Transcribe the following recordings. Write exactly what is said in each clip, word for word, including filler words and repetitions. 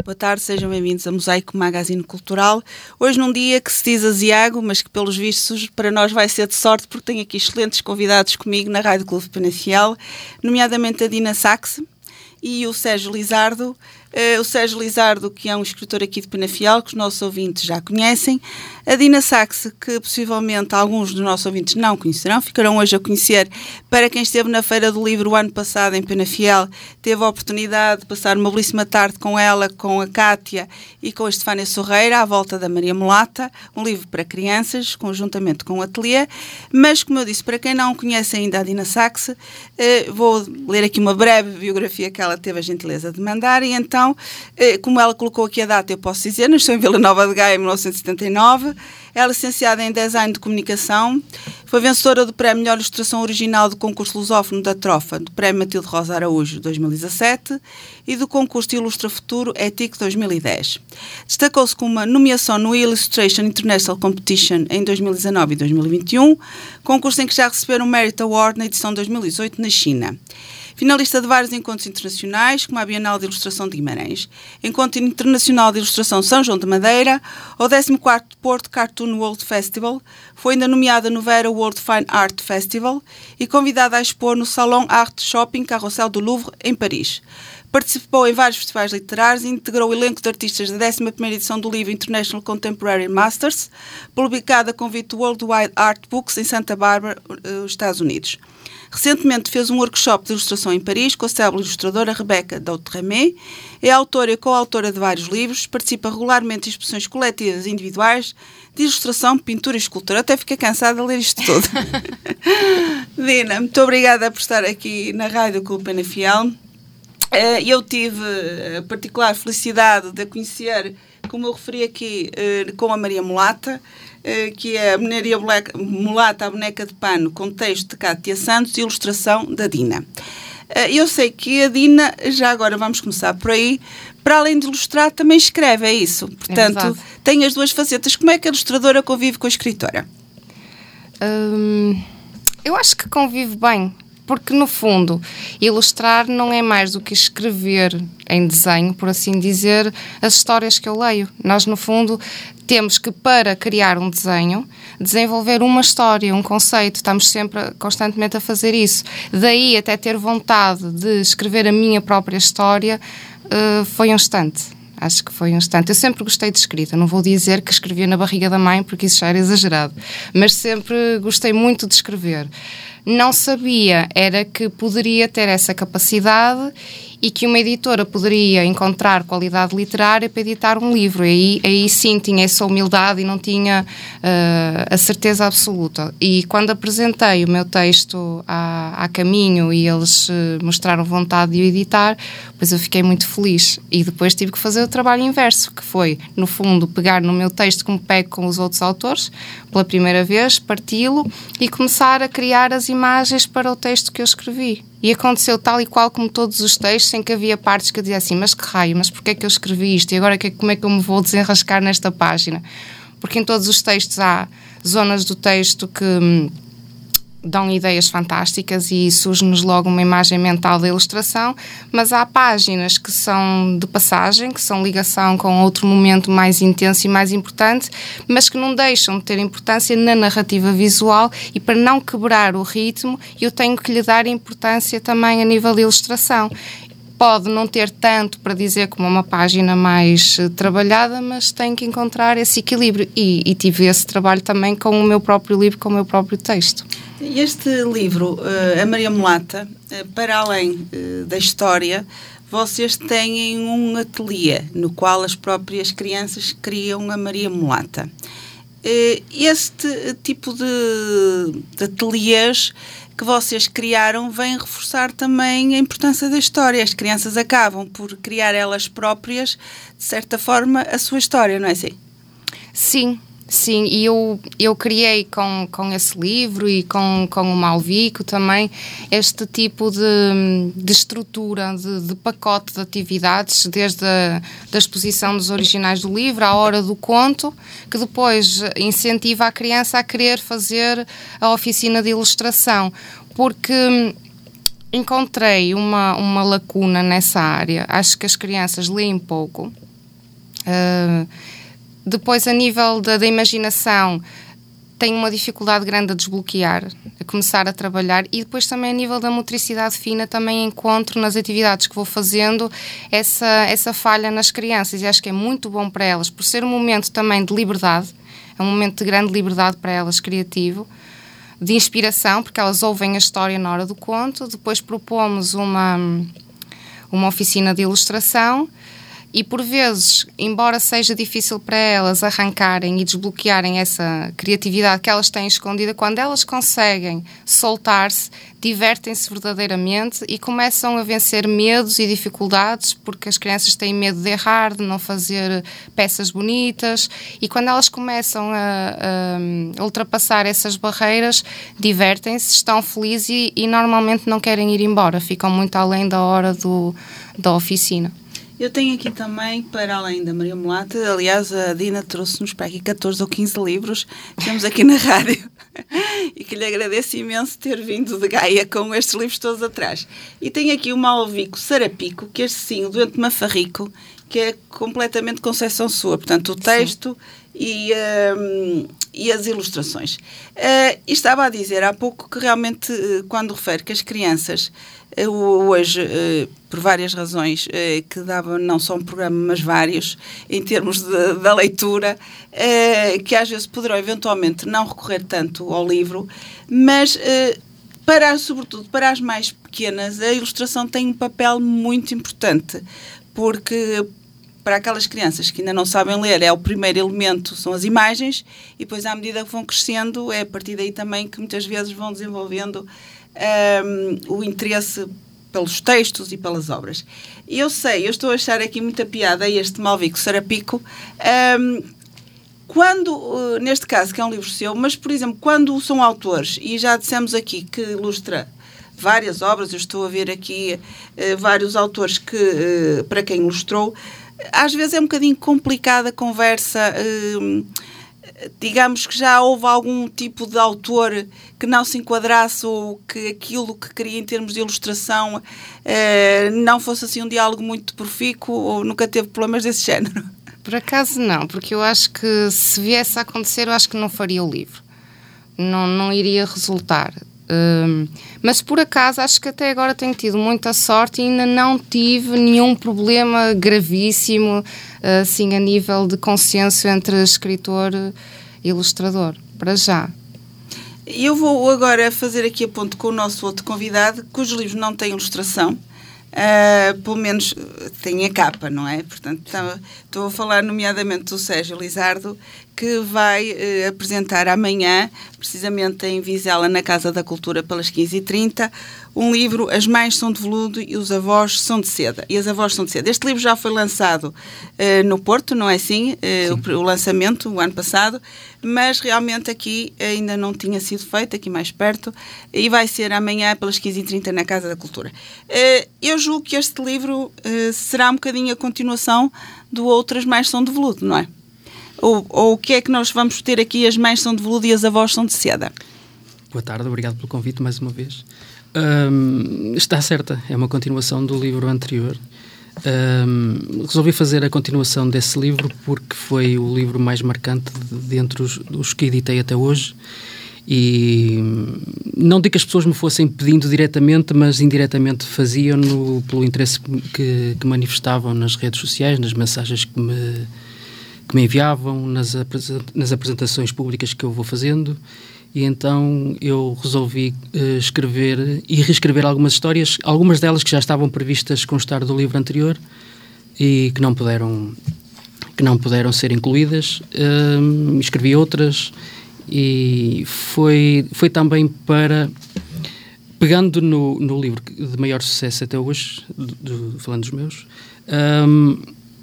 Boa tarde, sejam bem-vindos a Mosaico Magazine Cultural. Hoje num dia que se diz aziago, mas que pelos vistos para nós vai ser de sorte, porque tenho aqui excelentes convidados comigo na Rádio Clube Penafiel, nomeadamente a Dina Saxe e o Sérgio Lizardo. Uh, o Sérgio Lizardo, que é um escritor aqui de Penafiel, que os nossos ouvintes já conhecem. A Dina Saxe, que possivelmente alguns dos nossos ouvintes não conhecerão, ficarão hoje a conhecer. Para quem esteve na Feira do Livro o ano passado em Penafiel, teve a oportunidade de passar uma belíssima tarde com ela, com a Cátia e com a Estefânia Sorreira, à volta da Maria Mulata, um livro para crianças, conjuntamente com o ateliê. Mas, como eu disse, para quem não conhece ainda a Dina Saxe, uh, vou ler aqui uma breve biografia que ela teve a gentileza de mandar, e então, como ela colocou aqui a data, eu posso dizer, nasceu em Vila Nova de Gaia em mil novecentos e setenta e nove, é licenciada em Design de Comunicação, foi vencedora do Prémio Melhor Ilustração Original do concurso lusófono da Trofa, do Prémio Matilde Rosa Araújo dois mil e dezassete e do concurso de Ilustra Futuro Ético dois mil e dez. Destacou-se com uma nomeação no Illustration International Competition em dois mil e dezanove e dois mil e vinte e um, concurso em que já receberam o Merit Award na edição dois mil e dezoito na China. Finalista de vários encontros internacionais, como a Bienal de Ilustração de Guimarães, Encontro Internacional de Ilustração São João de Madeira, ou décimo quarto Porto Cartoon World Festival, foi ainda nomeada no Vera World Fine Art Festival e convidada a expor no Salon Art Shopping Carrossel do Louvre, em Paris. Participou em vários festivais literários e integrou o elenco de artistas da décima primeira edição do livro International Contemporary Masters, publicada a convite do Worldwide Art Books em Santa Bárbara, Estados Unidos. Recentemente fez um workshop de ilustração em Paris com a célebre ilustradora Rebecca Dautremé. É autora e coautora de vários livros, participa regularmente em exposições coletivas e individuais de ilustração, pintura e escultura. Até fiquei cansada de ler isto tudo. Dina, muito obrigada por estar aqui na Rádio Clube Penafiel. Eu tive a particular felicidade de a conhecer, como eu referi aqui, com a Maria Mulata, que é a Maria Mulata, a boneca de pano, com texto de Cátia Santos e ilustração da Dina. Eu sei que a Dina, já agora vamos começar por aí, para além de ilustrar, também escreve, é isso? Portanto, é tem as duas facetas. Como é que a ilustradora convive com a escritora? Hum, eu acho que convive bem. Porque, no fundo, ilustrar não é mais do que escrever em desenho, por assim dizer, as histórias que eu leio. Nós, no fundo, temos que, para criar um desenho, desenvolver uma história, um conceito. Estamos sempre, constantemente a fazer isso. Daí, até ter vontade de escrever a minha própria história, uh, foi um instante. Acho que foi um instante. Eu sempre gostei de escrita. Não vou dizer que escrevia na barriga da mãe, porque isso já era exagerado. Mas sempre gostei muito de escrever. Não sabia, era que poderia ter essa capacidade e que uma editora poderia encontrar qualidade literária para editar um livro. Aí, aí sim tinha essa humildade e não tinha uh, a certeza absoluta. E quando apresentei o meu texto à, à Caminho e eles uh, mostraram vontade de o editar, pois eu fiquei muito feliz. E depois tive que fazer o trabalho inverso, que foi, no fundo, pegar no meu texto como pego com os outros autores, pela primeira vez, parti-lo e começar a criar as imagens para o texto que eu escrevi. E aconteceu tal e qual como todos os textos, em que havia partes que eu dizia assim, mas que raio, mas porquê é que eu escrevi isto? E agora que, como é que eu me vou desenrascar nesta página? Porque em todos os textos há zonas do texto que hum, dão ideias fantásticas e surge-nos logo uma imagem mental da ilustração, mas há páginas que são de passagem, que são ligação com outro momento mais intenso e mais importante, mas que não deixam de ter importância na narrativa visual, e para não quebrar o ritmo eu tenho que lhe dar importância também a nível de ilustração. Pode não ter tanto para dizer como uma página mais uh, trabalhada, mas tem que encontrar esse equilíbrio. E, e tive esse trabalho também com o meu próprio livro, com o meu próprio texto. Este livro, uh, a Maria Mulata, uh, para além uh, da história, vocês têm um ateliê no qual as próprias crianças criam a Maria Mulata. Uh, este tipo de, de ateliês que vocês criaram vem reforçar também a importância da história. As crianças acabam por criar elas próprias, de certa forma, a sua história, não é assim? Sim, sim. E eu, eu criei com, com esse livro e com, com o Malvico também este tipo de, de estrutura, de, de pacote de atividades, desde a da exposição dos originais do livro, à hora do conto, que depois incentiva a criança a querer fazer a oficina de ilustração, porque encontrei uma, uma lacuna nessa área. Acho que as crianças leem pouco Uh, depois, a nível da, da imaginação, tenho uma dificuldade grande a desbloquear, a começar a trabalhar, e depois também a nível da motricidade fina também encontro nas atividades que vou fazendo essa, essa falha nas crianças, e acho que é muito bom para elas, por ser um momento também de liberdade, é um momento de grande liberdade para elas, criativo, de inspiração, porque elas ouvem a história na hora do conto. Depois propomos uma, uma oficina de ilustração. E, por vezes, embora seja difícil para elas arrancarem e desbloquearem essa criatividade que elas têm escondida, quando elas conseguem soltar-se, divertem-se verdadeiramente e começam a vencer medos e dificuldades, porque as crianças têm medo de errar, de não fazer peças bonitas, e quando elas começam a, a ultrapassar essas barreiras, divertem-se, estão felizes e, e normalmente não querem ir embora, ficam muito além da hora do, da oficina. Eu tenho aqui também, para além da Maria Mulata, aliás, a Dina trouxe-nos para aqui catorze ou quinze livros que temos aqui na rádio e que lhe agradeço imenso ter vindo de Gaia com estes livros todos atrás. E tenho aqui o Malvico Sarapico, que este sim, o Doente Mafarrico, que é completamente concessão sua, portanto, o texto e, um, e as ilustrações. Uh, e estava a dizer há pouco que realmente, uh, quando refere que as crianças, uh, hoje, uh, por várias razões, uh, que dava não só um programa, mas vários, em termos de, da leitura, uh, que às vezes poderão eventualmente não recorrer tanto ao livro, mas, uh, para, sobretudo para as mais pequenas, a ilustração tem um papel muito importante, porque para aquelas crianças que ainda não sabem ler, é o primeiro elemento, são as imagens, e depois, à medida que vão crescendo, é a partir daí também que muitas vezes vão desenvolvendo um, o interesse pelos textos e pelas obras. E eu sei, eu estou a achar aqui muita piada a este Malvico Sarapico, um, quando, neste caso, que é um livro seu, mas, por exemplo, quando são autores, e já dissemos aqui que ilustra várias obras, eu estou a ver aqui uh, vários autores que, uh, para quem ilustrou, às vezes é um bocadinho complicada a conversa, uh, digamos que já houve algum tipo de autor que não se enquadrasse ou que aquilo que queria em termos de ilustração uh, não fosse assim um diálogo muito profícuo, ou nunca teve problemas desse género? Por acaso não, porque eu acho que se viesse a acontecer, eu acho que não faria o livro, não, não iria resultar. Um, mas por acaso acho que até agora tenho tido muita sorte e ainda não tive nenhum problema gravíssimo assim a nível de consenso entre escritor e ilustrador, para já. Eu vou agora fazer aqui a ponto com o nosso outro convidado, cujos livros não têm ilustração. Uh, pelo menos tem a capa, não é? Portanto, estou a falar nomeadamente do Sérgio Lizardo, que vai uh, apresentar amanhã, precisamente em Vizela, na Casa da Cultura, pelas quinze e trinta, um livro, As Mães São de Veludo e os Avós São de Seda. E as Avós São de Seda. Este livro já foi lançado uh, no Porto, não é assim? Uh, o, o lançamento, o ano passado, mas realmente aqui ainda não tinha sido feito, aqui mais perto, e vai ser amanhã pelas quinze e trinta na Casa da Cultura. Uh, eu julgo que este livro uh, será um bocadinho a continuação do Outras Mães São de Veludo, não é? Ou, ou o que é que nós vamos ter aqui? As Mães São de Veludo e as Avós São de Seda. Boa tarde, obrigado pelo convite mais uma vez. Um, está certa, é uma continuação do livro anterior. Um, resolvi fazer a continuação desse livro porque foi o livro mais marcante de, dentre os, os que editei até hoje, e não digo que as pessoas me fossem pedindo diretamente, mas indiretamente faziam-no pelo interesse que, que manifestavam nas redes sociais, nas mensagens que me, que me enviavam, nas, nas apresentações públicas que eu vou fazendo. E então eu resolvi uh, escrever e reescrever algumas histórias, algumas delas que já estavam previstas constar do livro anterior e que não puderam, que não puderam ser incluídas. Uh, escrevi outras e foi, foi também para, pegando no, no livro de maior sucesso até hoje, do, do, falando dos meus, um,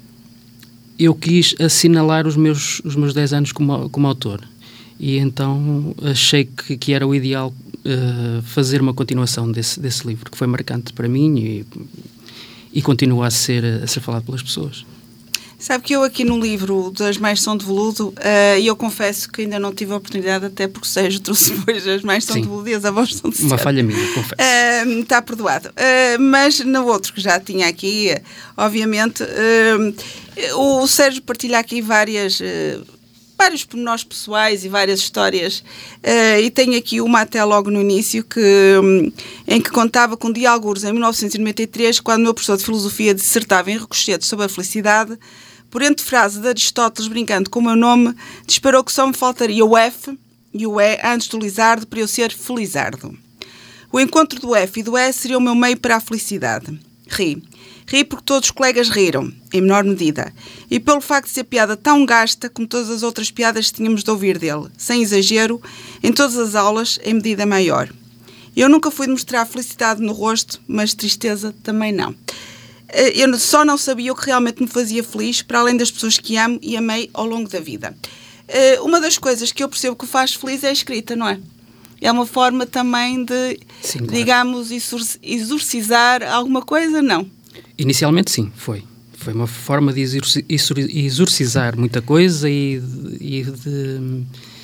eu quis assinalar os meus, os meus dez anos como, como autor. E então achei que, que era o ideal uh, fazer uma continuação desse, desse livro, que foi marcante para mim e, e continua a ser, a ser falado pelas pessoas. Sabe que eu aqui no livro das Mães São de Veludo, uh, eu confesso que ainda não tive a oportunidade, até porque o Sérgio trouxe depois as Mães São de Veludo e as Avós São de Seda. Uma falha minha, confesso. Uh, está perdoado. Uh, mas no outro que já tinha aqui, uh, obviamente, uh, o Sérgio partilha aqui várias... Uh, vários pormenores pessoais e várias histórias, uh, e tenho aqui uma até logo no início, que, um, em que contava com um dia algures em mil novecentos e noventa e três, quando o meu professor de filosofia dissertava em ricochetes sobre a felicidade, por entre frase de Aristóteles, brincando com o meu nome, disparou que só me faltaria o F e o E antes do Lizardo para eu ser Felizardo. O encontro do F e do E seria o meu meio para a felicidade. Ri. Ri porque todos os colegas riram, em menor medida, e pelo facto de ser piada tão gasta como todas as outras piadas que tínhamos de ouvir dele, sem exagero, em todas as aulas, em medida maior. Eu nunca fui demonstrar felicidade no rosto, mas tristeza também não. Eu só não sabia o que realmente me fazia feliz, para além das pessoas que amo e amei ao longo da vida. Uma das coisas que eu percebo que o faz feliz é a escrita, não é? É uma forma também de, sim, claro, digamos, exorcizar alguma coisa, não? Inicialmente sim, foi. Foi uma forma de exorcizar muita coisa e, e, de,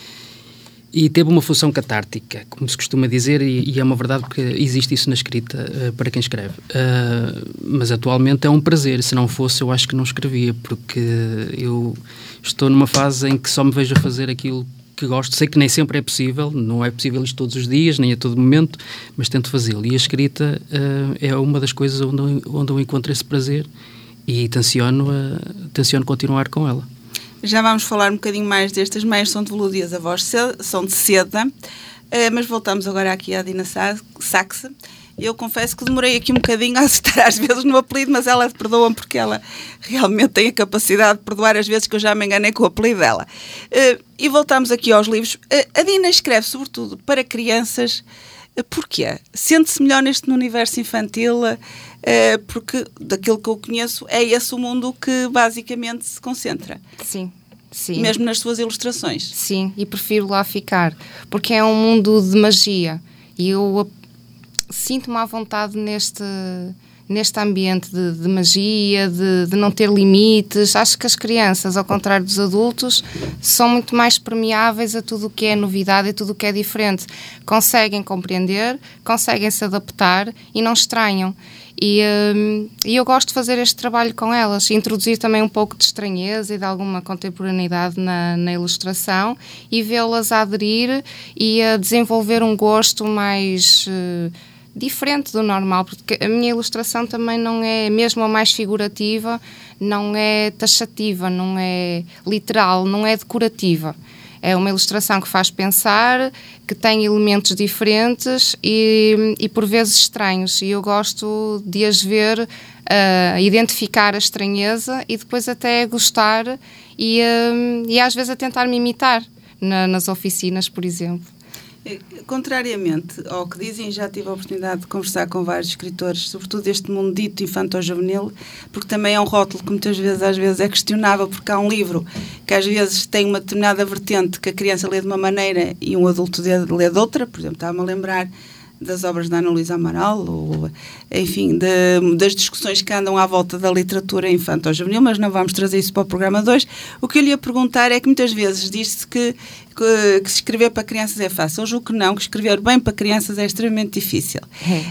e teve uma função catártica, como se costuma dizer, e, e é uma verdade porque existe isso na escrita uh, para quem escreve. Uh, mas atualmente é um prazer, se não fosse eu acho que não escrevia, porque eu estou numa fase em que só me vejo a fazer aquilo que gosto. Sei que nem sempre é possível, não é possível isto todos os dias, nem a todo momento, mas tento fazê-lo. E a escrita uh, é uma das coisas onde eu, onde eu encontro esse prazer e tenciono, uh, tenciono continuar com ela. Já vamos falar um bocadinho mais destas Mães São de Veludo e as Avós São de Seda, uh, mas voltamos agora aqui à Dina Saxe. Eu confesso que demorei aqui um bocadinho a acertar às vezes no apelido, mas ela perdoa-me porque ela realmente tem a capacidade de perdoar as vezes que eu já me enganei com o apelido dela. Uh, e voltamos aqui aos livros. Uh, a Dina escreve sobretudo para crianças. Uh, porquê? Sente-se melhor neste universo infantil? Uh, porque daquilo que eu conheço é esse o mundo que basicamente se concentra. Sim. Sim. Mesmo nas suas ilustrações. Sim, e prefiro lá ficar, porque é um mundo de magia e eu sinto-me à vontade neste, neste ambiente de, de magia, de, de não ter limites. Acho que as crianças, ao contrário dos adultos, são muito mais permeáveis a tudo o que é novidade e tudo o que é diferente. Conseguem compreender, conseguem se adaptar e não estranham. E, um, e eu gosto de fazer este trabalho com elas, introduzir também um pouco de estranheza e de alguma contemporaneidade na, na ilustração e vê-las a aderir e a desenvolver um gosto mais uh, diferente do normal, porque a minha ilustração também não é, mesmo a mais figurativa, não é taxativa, não é literal, não é decorativa. É uma ilustração que faz pensar, que tem elementos diferentes e, e por vezes estranhos. E eu gosto de as ver, uh, identificar a estranheza e depois até gostar e, uh, e às vezes a tentar me imitar na, nas oficinas, por exemplo. Contrariamente ao que dizem, já tive a oportunidade de conversar com vários escritores, sobretudo deste mundo dito infanto-juvenil, porque também é um rótulo que muitas vezes, às vezes é questionável, porque há um livro que às vezes tem uma determinada vertente que a criança lê de uma maneira e um adulto lê de outra. Por exemplo, estava-me a lembrar das obras da Ana Luísa Amaral, ou, enfim, de, das discussões que andam à volta da literatura infanto-juvenil, mas não vamos trazer isso para o programa de hoje. O que eu lhe ia perguntar é que muitas vezes diz-se que, que, que escrever para crianças é fácil. Eu julgo que não, que escrever bem para crianças é extremamente difícil.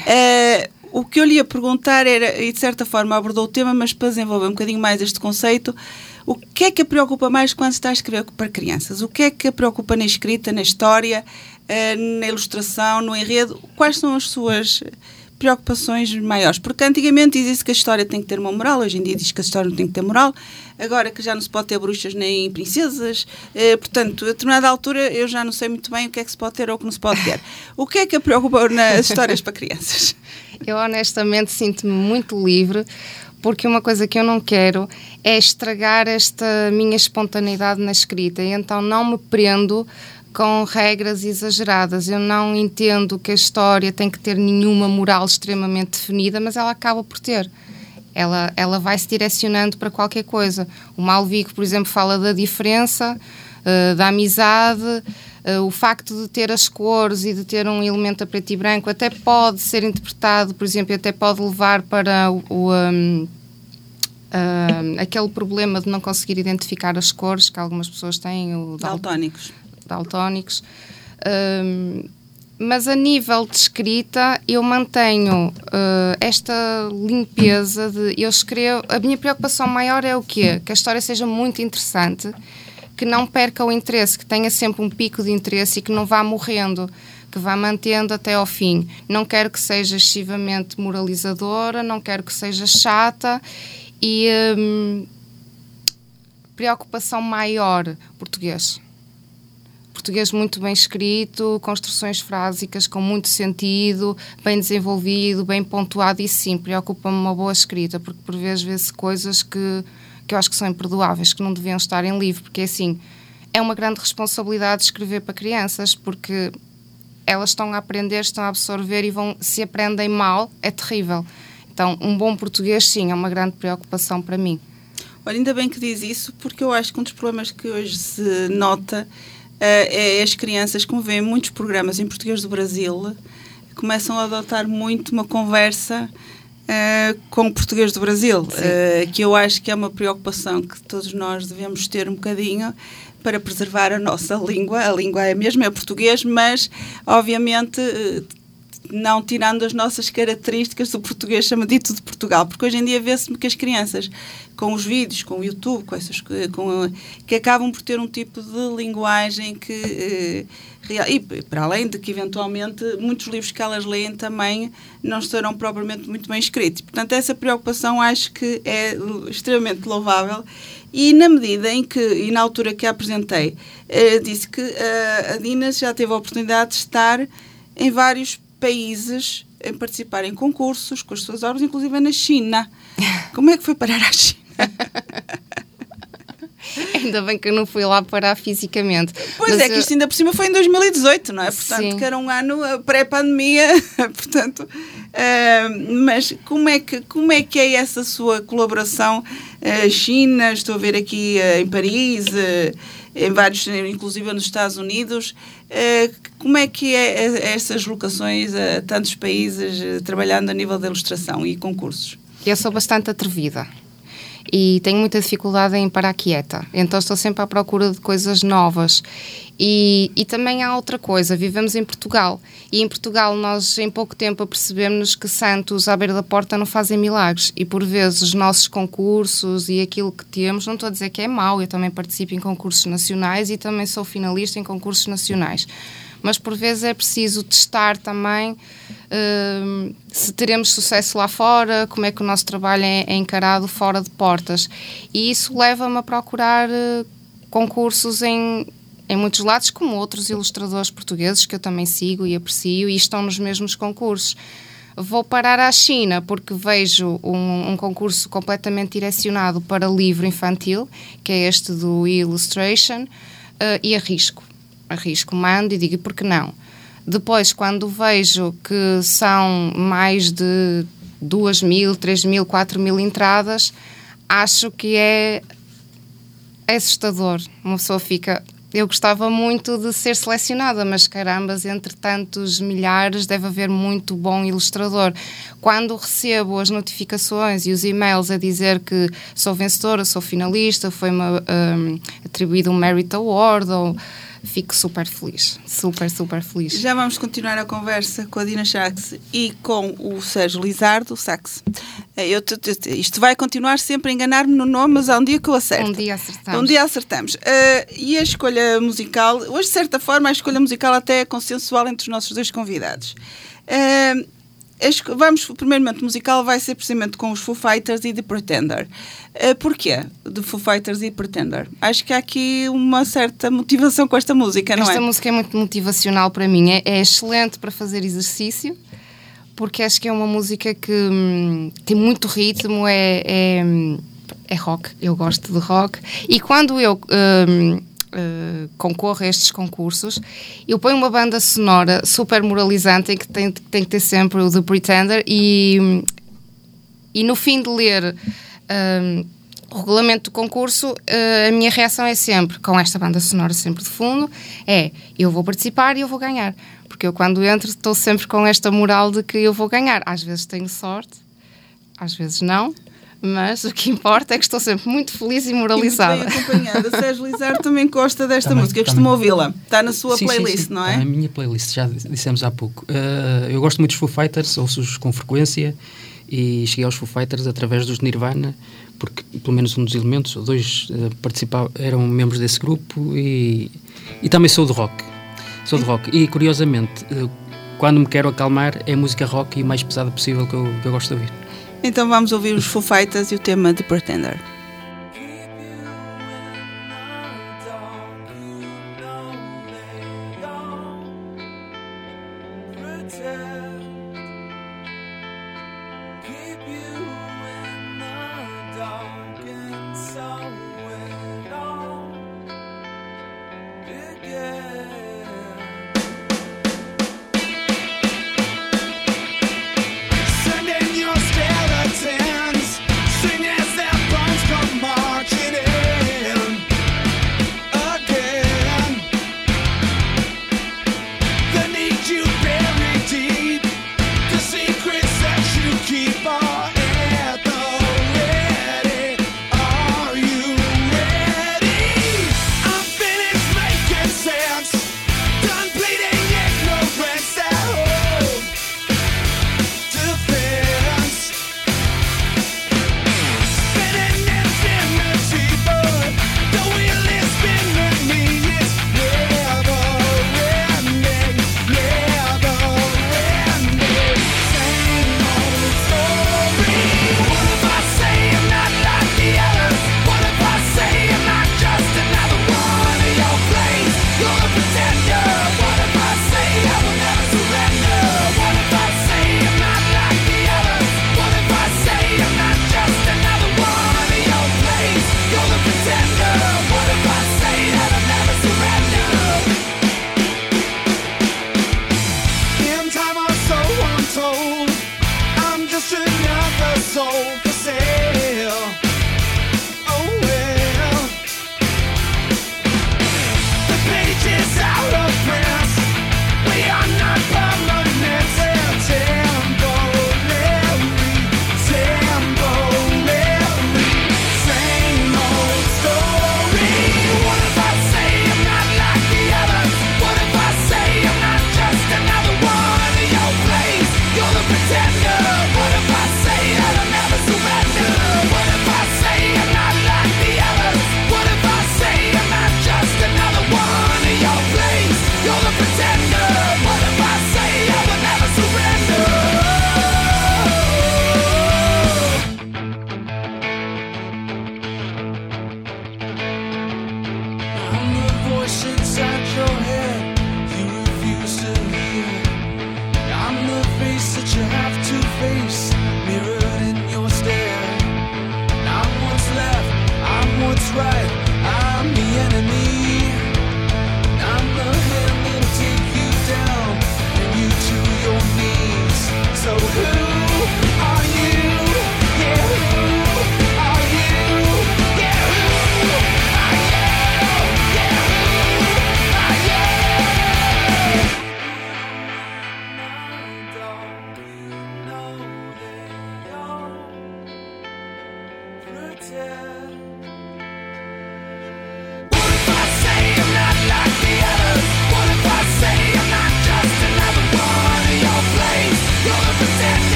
É. Uh, o que eu lhe ia perguntar era, e de certa forma abordou o tema, mas para desenvolver um bocadinho mais este conceito, o que é que a preocupa mais quando se está a escrever para crianças? O que é que a preocupa na escrita, na história, na ilustração, no enredo? Quais são as suas preocupações maiores? Porque antigamente dizia-se que a história tem que ter uma moral, hoje em dia diz que a história não tem que ter moral, agora que já não se pode ter bruxas nem princesas, eh, portanto, a determinada altura eu já não sei muito bem o que é que se pode ter ou o que não se pode ter. O que é que a preocupa nas histórias para crianças? Eu honestamente sinto-me muito livre, porque uma coisa que eu não quero é estragar esta minha espontaneidade na escrita, e então não me prendo com regras exageradas. Eu não entendo que a história tem que ter nenhuma moral extremamente definida, mas ela acaba por ter. Ela, ela vai se direcionando para qualquer coisa. O Malvico, por exemplo, fala da diferença, uh, da amizade, uh, o facto de ter as cores e de ter um elemento a preto e branco até pode ser interpretado, por exemplo, até pode levar para o, o, um, Uh, aquele problema de não conseguir identificar as cores que algumas pessoas têm, o dal- Daltónicos. daltónicos. Uh, mas a nível de escrita eu mantenho uh, esta limpeza de eu escrevo. A minha preocupação maior é o quê? Que a história seja muito interessante, que não perca o interesse, que tenha sempre um pico de interesse e que não vá morrendo, que vá mantendo até ao fim. Não quero que seja excessivamente moralizadora, não quero que seja chata e hum, preocupação maior, português. Português muito bem escrito, construções frásicas com muito sentido, bem desenvolvido, bem pontuado, e sim, preocupa-me uma boa escrita, porque por vezes vê-se coisas que, que eu acho que são imperdoáveis, que não deviam estar em livro, porque assim, é uma grande responsabilidade escrever para crianças, porque elas estão a aprender, estão a absorver e vão, se aprendem mal, é terrível. Então, um bom português, sim, é uma grande preocupação para mim. Olha, ainda bem que diz isso, porque eu acho que um dos problemas que hoje se nota uh, é as crianças, como veem muitos programas em português do Brasil, começam a adotar muito uma conversa uh, com o português do Brasil, uh, que eu acho que é uma preocupação que todos nós devemos ter um bocadinho para preservar a nossa língua. A língua é mesmo, é português, mas, obviamente, não tirando as nossas características do português chamadito de Portugal, porque hoje em dia vê-se que as crianças, com os vídeos, com o YouTube, com essas, com, que acabam por ter um tipo de linguagem que, eh, e para além de que, eventualmente, muitos livros que elas leem também não estarão propriamente muito bem escritos. Portanto, essa preocupação acho que é extremamente louvável. E na medida em que, e na altura que a apresentei, eh, disse que eh, a Dina já teve a oportunidade de estar em vários países, em participar em concursos com as suas obras, inclusive na China. Como é que foi parar à China? Ainda bem que eu não fui lá parar fisicamente. Pois mas é, que isto ainda por cima foi em dois mil e dezoito, não é? Portanto, sim, que era um ano pré-pandemia. Portanto, uh, mas como é, que, como é que é essa sua colaboração? Uh, China, estou a ver aqui uh, em Paris, uh, em vários, inclusive nos Estados Unidos. Uh, como é que é essas locações a tantos países, uh, trabalhando a nível da ilustração e concursos? Eu sou bastante atrevida e tenho muita dificuldade em parar quieta, então estou sempre à procura de coisas novas. E, e também há outra coisa, vivemos em Portugal, e em Portugal nós em pouco tempo apercebemos que santos à beira da porta não fazem milagres, e por vezes os nossos concursos e aquilo que temos, não estou a dizer que é mau, eu também participo em concursos nacionais e também sou finalista em concursos nacionais, mas por vezes é preciso testar também uh, se teremos sucesso lá fora, como é que o nosso trabalho é, é encarado fora de portas, e isso leva-me a procurar uh, concursos em em muitos lados, como outros ilustradores portugueses que eu também sigo e aprecio e estão nos mesmos concursos. Vou parar à China porque vejo um, um concurso completamente direcionado para livro infantil, que é este do Illustration, uh, e arrisco. Arrisco, mando e digo, por que não? Depois, quando vejo que são mais de duas mil, três mil, quatro mil entradas, acho que é assustador. Uma pessoa fica... Eu gostava muito de ser selecionada, mas carambas, entre tantos milhares deve haver muito bom ilustrador. Quando recebo as notificações e os e-mails a dizer que sou vencedora, sou finalista, foi-me um, atribuído um Merit Award, ou... fico super feliz, super, super feliz. Já vamos continuar a conversa com a Dina Sachs e com o Sérgio Lizardo, Sachs. Eu, isto vai continuar sempre a enganar-me no nome, mas há um dia que eu acerto. Um dia acertamos. Um dia acertamos. Uh, e a escolha musical, hoje de certa forma a escolha musical até é consensual entre os nossos dois convidados. Uh, Vamos, o primeiro momento musical vai ser precisamente com os Foo Fighters e The Pretender. Uh, porquê de Foo Fighters e Pretender? Acho que há aqui uma certa motivação com esta música, não esta é? Esta música é muito motivacional para mim. É, é excelente para fazer exercício, porque acho que é uma música que hum, tem muito ritmo, é, é, é rock. Eu gosto de rock. E quando eu... Hum, Uh, concorro a estes concursos, eu ponho uma banda sonora super moralizante em que tem, tem que ter sempre o The Pretender e, e no fim de ler uh, o regulamento do concurso, uh, a minha reação é sempre, com esta banda sonora sempre de fundo, é, eu vou participar e eu vou ganhar, porque eu quando entro estou sempre com esta moral de que eu vou ganhar. Às vezes tenho sorte, às vezes não, mas o que importa é que estou sempre muito feliz e moralizada. E muito bem acompanhada. Sérgio Lizardo também gosta desta também, música, também. costuma ouvi-la. Está na sua sim, playlist, sim, sim. não é? Está na minha playlist, já dissemos há pouco. Uh, eu gosto muito dos Foo Fighters, ouço-os com frequência e cheguei aos Foo Fighters através dos Nirvana, porque pelo menos um dos elementos, ou dois, uh, participavam, eram membros desse grupo e, e também sou de rock. Sou de rock. E curiosamente, uh, quando me quero acalmar, é a música rock e mais pesada possível que eu, que eu gosto de ouvir. Então vamos ouvir os Foo Fighters e o tema The Pretender. Sing as their bones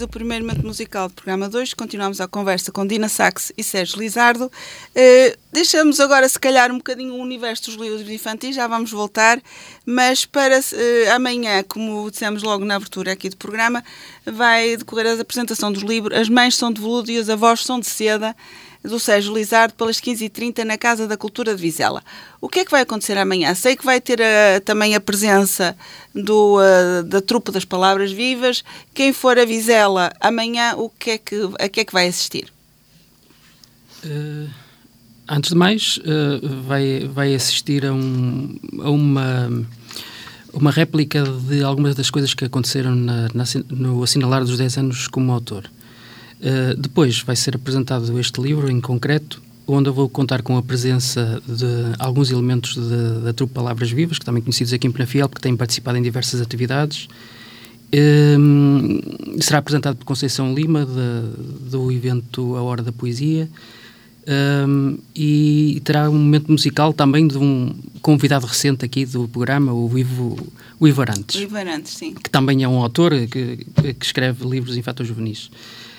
do primeiro momento musical do programa dois. Continuamos a conversa com Dina Sachs e Sérgio Lizardo. Uh, deixamos agora, se calhar, um bocadinho o universo dos livros infantis, já vamos voltar, mas para uh, amanhã, como dissemos logo na abertura aqui do programa, vai decorrer a apresentação dos livros As Mães São de Veludo e Os Avós São de Seda, do Sérgio Lizardo, pelas quinze e trinta na Casa da Cultura de Vizela. O que é que vai acontecer amanhã? Sei que vai ter a, também a presença do, a, da trupe das Palavras Vivas. Quem for a Vizela amanhã, o que é que, a que é que vai assistir? Uh, antes de mais, uh, vai, vai assistir a, um, a uma, uma réplica de algumas das coisas que aconteceram na, na, no assinalar dos dez anos como autor. Uh, depois vai ser apresentado este livro em concreto, onde eu vou contar com a presença de alguns elementos de, da trupe Palavras Vivas, que também conhecidos aqui em Penafiel, porque têm participado em diversas atividades. Um, será apresentado por Conceição Lima, de, do evento A Hora da Poesia, um, e terá um momento musical também de um convidado recente aqui do programa, o Ivo, o Ivo Arantes. O Ivo Arantes, sim. Que também é um autor que, que escreve livros infanto-juvenis.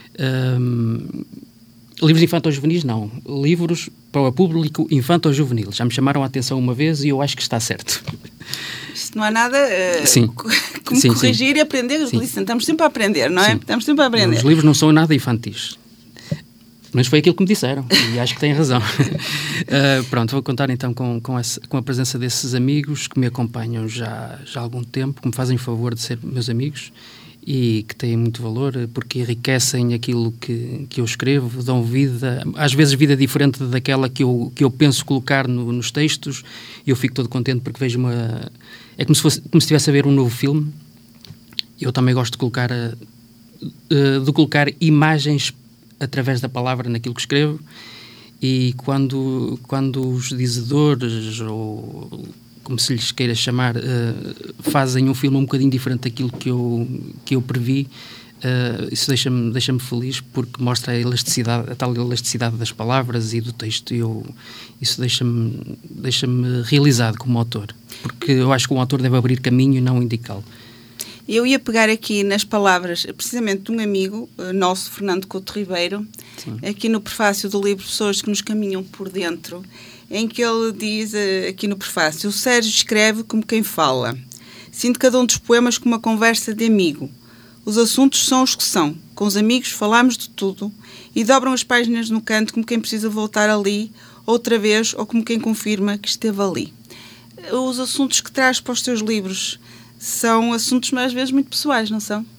Um, livros infanto-juvenis não, livros para o público infanto-juvenil. Já me chamaram a atenção uma vez e eu acho que está certo. Isto não há nada uh, sim. como sim, corrigir sim. e aprender. Sim. Estamos sempre a aprender, não é? Sim. Estamos sempre a aprender. Os livros não são nada infantis. Mas foi aquilo que me disseram e acho que têm razão. uh, pronto, vou contar então com, com, essa, com a presença desses amigos que me acompanham já, já há algum tempo, que me fazem o favor de ser meus amigos e que têm muito valor porque enriquecem aquilo que, que eu escrevo, dão vida, às vezes vida diferente daquela que eu, que eu penso colocar no, nos textos, e eu fico todo contente porque vejo uma... É como se, fosse, como se estivesse a ver um novo filme. Eu também gosto de colocar, uh, de colocar imagens através da palavra naquilo que escrevo, e quando, quando os dizedores, ou como se lhes queira chamar, uh, fazem um filme um bocadinho diferente daquilo que eu, que eu previ, uh, isso deixa-me, deixa-me feliz, porque mostra a elasticidade, a tal elasticidade das palavras e do texto, e eu, isso deixa-me, deixa-me realizado como autor, porque eu acho que um autor deve abrir caminho e não indicá-lo. Eu ia pegar aqui nas palavras, precisamente, de um amigo nosso, Fernando Couto Ribeiro, sim, aqui no prefácio do livro Pessoas que nos caminham por dentro, em que ele diz, aqui no prefácio: o Sérgio escreve como quem fala. Sinto cada um dos poemas como uma conversa de amigo. Os assuntos são os que são. Com os amigos falamos de tudo e dobram as páginas no canto como quem precisa voltar ali outra vez, ou como quem confirma que esteve ali. Os assuntos que traz para os teus livros são assuntos, às vezes, muito pessoais, não são?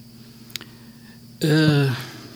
Uh,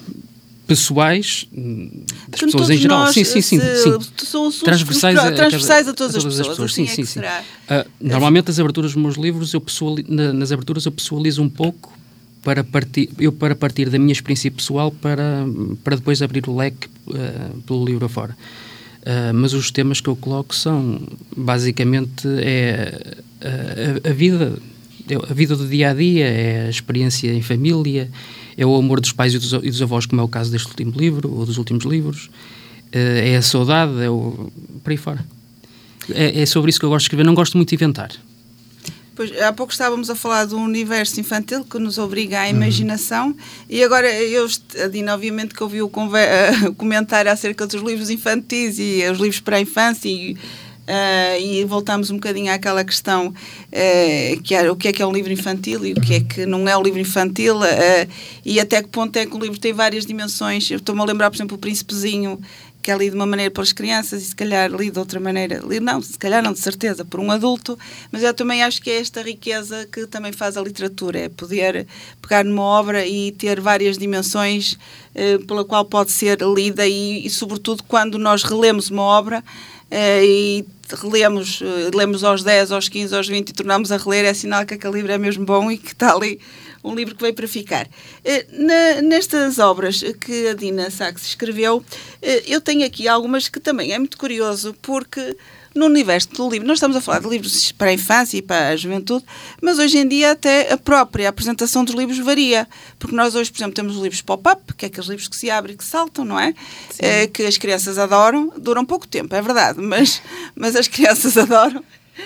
pessoais das que pessoas em geral. Nós, sim, sim, sim. sim. São transversais, a, transversais a, a, todas, a todas as pessoas. Sim, sim, sim. Uh, normalmente, as aberturas dos meus livros, eu pessoali, na, nas aberturas, eu pessoalizo um pouco para partir, eu para partir da minha experiência pessoal para, para depois abrir o leque uh, pelo livro afora. Uh, mas os temas que eu coloco são, basicamente, é a, a, a vida... a vida do dia-a-dia, é a experiência em família, é o amor dos pais e dos, e dos avós, como é o caso deste último livro, ou dos últimos livros, é a saudade, é o... por aí fora. É, é sobre isso que eu gosto de escrever, não gosto muito de inventar. Pois, há pouco estávamos a falar do universo infantil que nos obriga à imaginação, uhum. E agora eu, a Dina, obviamente que ouviu o, conver- o comentário acerca dos livros infantis e os livros para a infância, e Uh, e voltamos um bocadinho àquela questão uh, que é o que é que é um livro infantil e o que é que não é um livro infantil, uh, e até que ponto é que o livro tem várias dimensões. Eu estou-me a lembrar, por exemplo, o Príncipezinho, que é lido de uma maneira para as crianças e se calhar lido de outra maneira, lido, não, se calhar não, de certeza, por um adulto, mas eu também acho que é esta riqueza que também faz a literatura, é poder pegar numa obra e ter várias dimensões uh, pela qual pode ser lida, e, e sobretudo quando nós relemos uma obra Uh, e relemos, uh, lemos aos dez, aos quinze, aos vinte e tornamos a reler, é sinal que aquele livro é mesmo bom e que está ali um livro que veio para ficar. Uh, na, nestas obras que a Dina Sachs escreveu, uh, eu tenho aqui algumas que também é muito curioso, porque no universo do livro, nós estamos a falar de livros para a infância e para a juventude, mas hoje em dia até a própria apresentação dos livros varia, porque nós hoje, por exemplo, temos os livros pop-up, que é aqueles livros que se abrem e que saltam, não é? É que as crianças adoram, duram pouco tempo, é verdade, mas, mas as crianças adoram.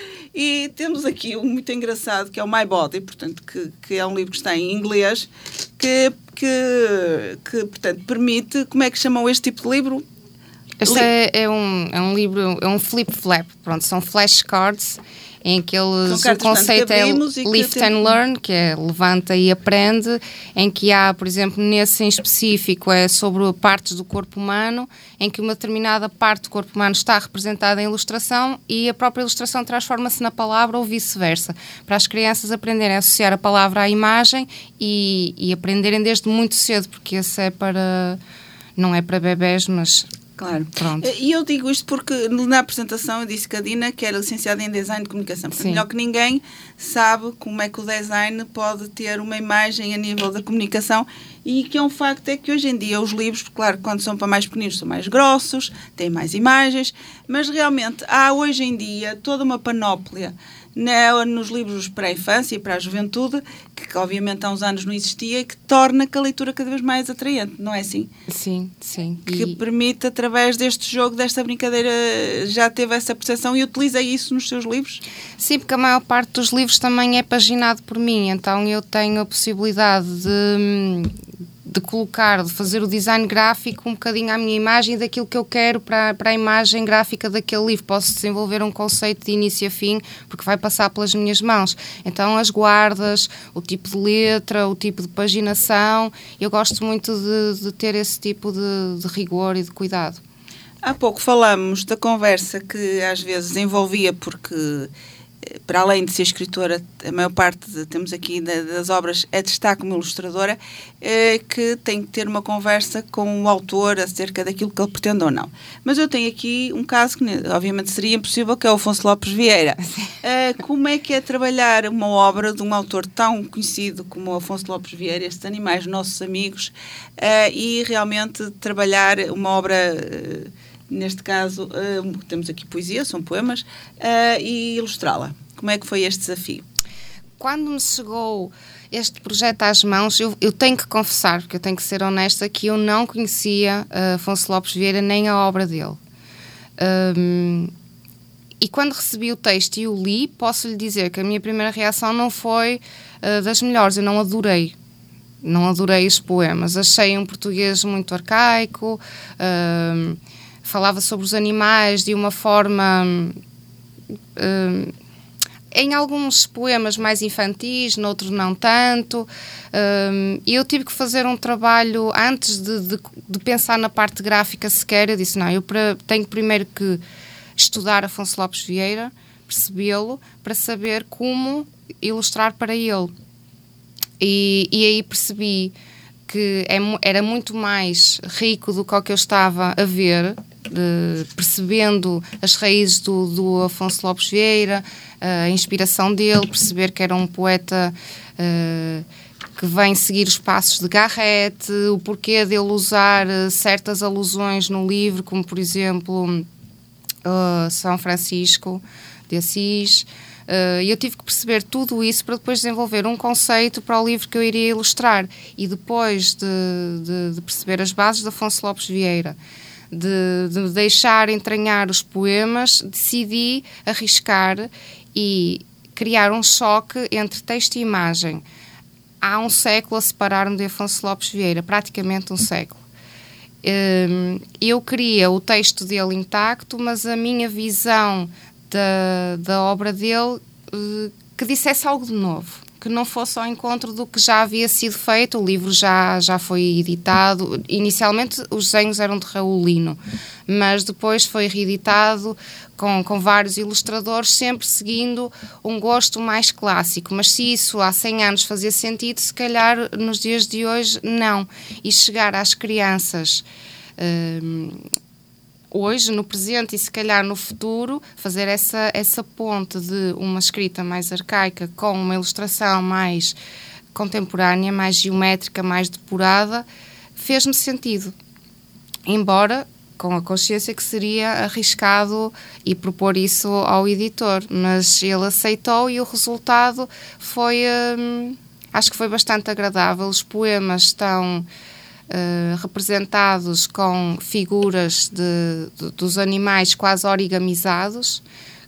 E temos aqui um muito engraçado, que é o My Body, portanto, que, que é um livro que está em inglês, que, que, que, portanto, permite, como é que chamam este tipo de livro? Este é, é, um, é um livro, é um flip-flap, pronto, são flashcards em que eles, o conceito é lift and learn, que é levanta e aprende, em que há, por exemplo, nesse em específico é sobre partes do corpo humano, em que uma determinada parte do corpo humano está representada em ilustração e a própria ilustração transforma-se na palavra ou vice-versa, para as crianças aprenderem a associar a palavra à imagem e, e aprenderem desde muito cedo, porque esse é para, não é para bebés, mas... Claro. Pronto. E eu digo isto porque na apresentação eu disse que a Dina, que era licenciada em Design de Comunicação, porque melhor que ninguém sabe como é que o design pode ter uma imagem a nível da comunicação, e que é um facto é que hoje em dia os livros, claro, quando são para mais pequeninos são mais grossos, têm mais imagens, mas realmente há hoje em dia toda uma panóplia nos livros para a infância e para a juventude, que, que obviamente há uns anos não existia, e que torna a leitura cada vez mais atraente, não é assim? Sim, sim. Que e... permite, através deste jogo, desta brincadeira, já teve essa percepção e utiliza isso nos seus livros? Sim, porque a maior parte dos livros também é paginado por mim, então eu tenho a possibilidade de... de colocar, de fazer o design gráfico um bocadinho à minha imagem e daquilo que eu quero para, para a imagem gráfica daquele livro. Posso desenvolver um conceito de início a fim, porque vai passar pelas minhas mãos. Então, as guardas, o tipo de letra, o tipo de paginação, eu gosto muito de, de ter esse tipo de, de rigor e de cuidado. Há pouco falamos da conversa que às vezes envolvia, porque... para além de ser escritora, a maior parte, de, temos aqui das obras, é de estar como ilustradora, é, que tem que ter uma conversa com o autor acerca daquilo que ele pretende ou não. Mas eu tenho aqui um caso que, obviamente, seria impossível, que é o Afonso Lopes Vieira. É, como é que é trabalhar uma obra de um autor tão conhecido como o Afonso Lopes Vieira, estes animais, nossos amigos, é, e realmente trabalhar uma obra... É, neste caso, uh, temos aqui poesia, são poemas, uh, e ilustrá-la. Como é que foi este desafio? Quando me chegou este projeto às mãos, eu, eu tenho que confessar, porque eu tenho que ser honesta, que eu não conhecia uh, Afonso Lopes Vieira nem a obra dele. Um, e quando recebi o texto e o li, posso lhe dizer que a minha primeira reação não foi uh, das melhores, eu não adorei. Não adorei os poemas. Achei um português muito arcaico, uh, falava sobre os animais de uma forma, uh, em alguns poemas mais infantis, noutros não tanto, uh, e eu tive que fazer um trabalho antes de, de, de pensar na parte gráfica sequer. Eu disse, não, eu pra, tenho primeiro que estudar Afonso Lopes Vieira, percebê-lo, para saber como ilustrar para ele. E, e aí percebi que é, era muito mais rico do que o que eu estava a ver, de, percebendo as raízes do, do Afonso Lopes Vieira, a inspiração dele, perceber que era um poeta uh, que vem seguir os passos de Garrett, o porquê dele usar uh, certas alusões no livro, como por exemplo uh, São Francisco de Assis. Uh, eu tive que perceber tudo isso para depois desenvolver um conceito para o livro que eu iria ilustrar. E depois de, de, de perceber as bases de Afonso Lopes Vieira, de, de deixar entranhar os poemas, decidi arriscar e criar um choque entre texto e imagem. Há um século a separar-me de Afonso Lopes Vieira, praticamente um século. Um, eu queria o texto dele intacto, mas a minha visão da, da obra dele uh, que dissesse algo de novo, que não fosse ao encontro do que já havia sido feito. O livro já, já foi editado. Inicialmente os desenhos eram de Raul Lino, mas depois foi reeditado com, com vários ilustradores, sempre seguindo um gosto mais clássico. Mas se isso há cem anos fazia sentido, se calhar nos dias de hoje não. E chegar às crianças hum, hoje, no presente e se calhar no futuro, fazer essa, essa ponte de uma escrita mais arcaica com uma ilustração mais contemporânea, mais geométrica, mais depurada, fez-me sentido. Embora com a consciência que seria arriscado e propor isso ao editor, mas ele aceitou e o resultado foi, hum, acho que foi bastante agradável. Os poemas estão Uh, representados com figuras de, de, dos animais quase origamizados,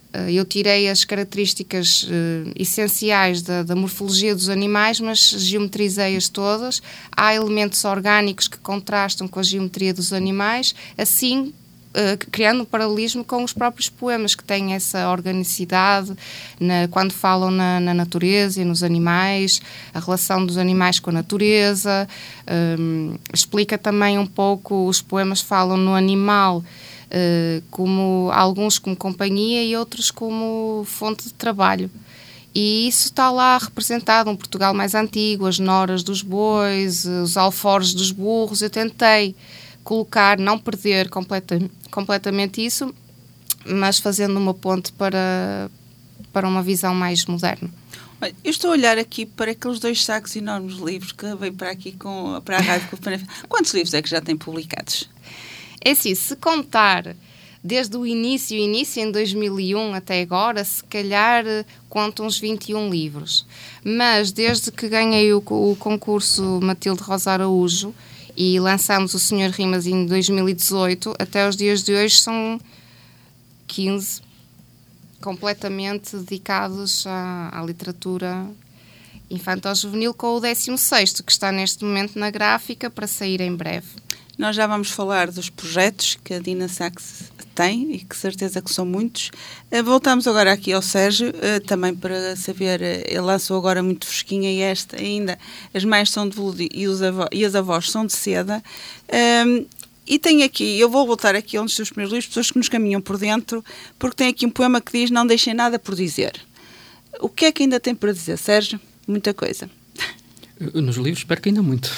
eu tirei as características uh, essenciais da, da morfologia dos animais, mas geometrizei-as todas. Há elementos orgânicos que contrastam com a geometria dos animais, assim uh, criando um paralelismo com os próprios poemas, que têm essa organicidade na, quando falam na, na natureza e nos animais, a relação dos animais com a natureza. Um, explica também um pouco, os poemas falam no animal, Uh, como alguns como companhia e outros como fonte de trabalho. E isso está lá representado, um Portugal mais antigo, as noras dos bois, os alforjes dos burros. Eu tentei colocar, não perder completa, completamente isso, mas fazendo uma ponte para, para uma visão mais moderna. Eu estou a olhar aqui para aqueles dois sacos enormes de livros que veio para aqui com, para a Rádio Clube Penafiel. Quantos livros é que já tem publicados? É assim, se contar desde o início, início em dois mil e um até agora, se calhar conto uns vinte e um livros. Mas desde que ganhei o, o concurso Matilde Rosa Araújo e lançámos o Senhor Rimas em dois mil e dezoito, até os dias de hoje são quinze, completamente dedicados à, à literatura infantil-juvenil, com o décimo sexto, que está neste momento na gráfica para sair em breve. Nós já vamos falar dos projetos que a Dina Sachs tem, e que certeza que são muitos. Uh, voltamos agora aqui ao Sérgio, uh, também para saber, uh, ele lançou agora muito fresquinha e esta ainda, As Mães São de Veludo e, os avó, e as Avós São de Seda. Um, e tem aqui, eu vou voltar aqui a um dos seus primeiros livros, Pessoas que nos caminham por dentro, porque tem aqui um poema que diz: não deixem nada por dizer. O que é que ainda tem para dizer, Sérgio? Muita coisa. Nos livros espero que ainda muito.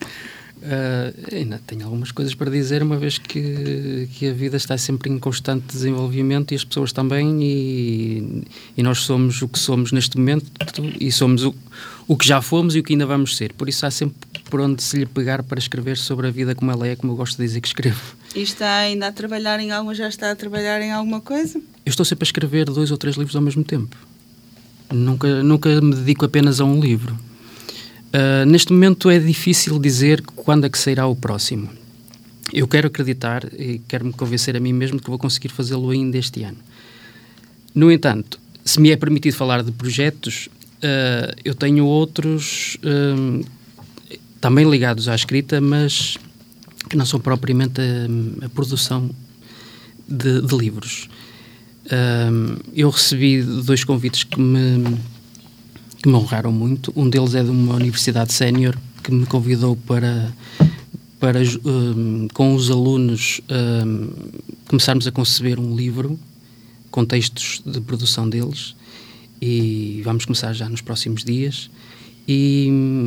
Uh, ainda tenho algumas coisas para dizer, uma vez que, que a vida está sempre em constante desenvolvimento e as pessoas também, e, e nós somos o que somos neste momento e somos o, o que já fomos e o que ainda vamos ser. Por isso há sempre por onde se lhe pegar para escrever sobre a vida como ela é, como eu gosto de dizer que escrevo. E está ainda a trabalhar em alguma, já está a trabalhar em alguma coisa? Eu estou sempre a escrever dois ou três livros ao mesmo tempo. Nunca, nunca me dedico apenas a um livro. Uh, neste momento é difícil dizer quando é que sairá o próximo. Eu quero acreditar e quero-me convencer a mim mesmo que vou conseguir fazê-lo ainda este ano. No entanto, se me é permitido falar de projetos, uh, eu tenho outros uh, também ligados à escrita, mas que não são propriamente a, a produção de, de livros. Uh, eu recebi dois convites que me... que me honraram muito. Um deles é de uma universidade sénior que me convidou para, para um, com os alunos, um, começarmos a conceber um livro com textos de produção deles, e vamos começar já nos próximos dias. E